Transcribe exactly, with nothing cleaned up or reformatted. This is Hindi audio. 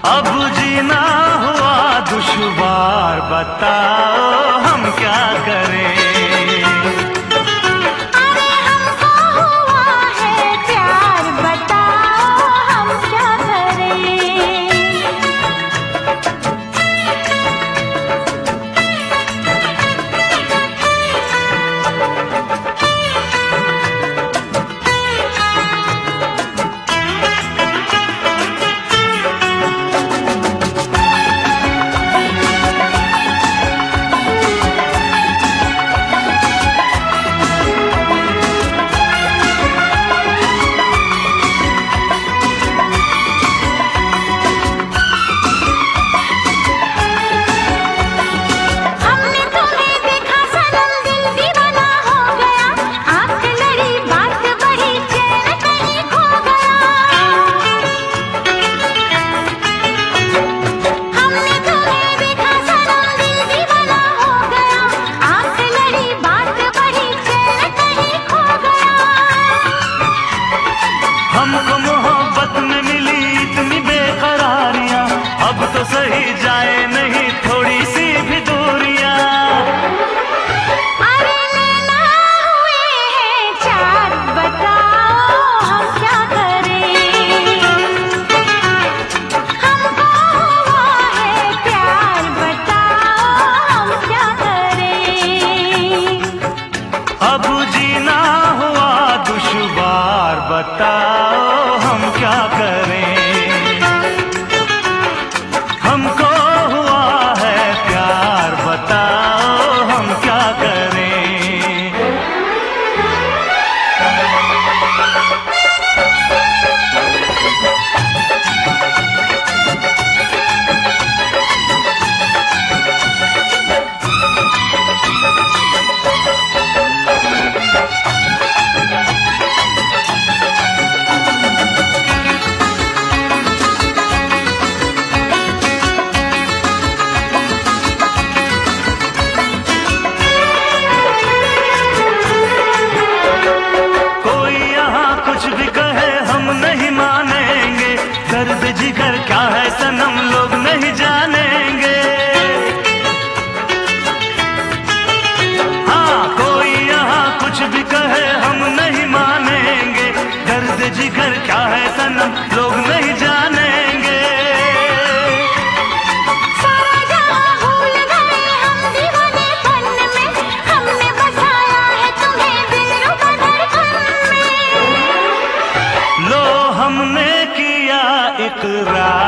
अब जीना हुआ दुश्वार, बताओ हम क्या करें। अरे हमको हुआ है प्यार, बताओ हम क्या करें। हमको मोहब्बत में मिली इतनी बेकरारियां, अब तो सही जाए नहीं थोड़ी सी भी दूरियां। अरे नैना हुए हैं चार, बताओ हम क्या करें। हमको हुआ है प्यार, बताओ हम क्या करें। अब जीना हुआ दुश्वार, बताओ हम क्या करें। हमको हुआ है प्यार, बताओ हम क्या करें। दर्द जिगर क्या है सनम लोग नहीं जानेंगे। हाँ कोई यहाँ कुछ भी कहे हम नहीं मानेंगे, दर्द जिगर क्या है सनम लोग नहीं जानेंगे। सारा जहां भूल गए हम दीवानेपन में, हमने बसाया है तुम्हें दिलरुबा धड़कन में। लो हमने किया इकरार,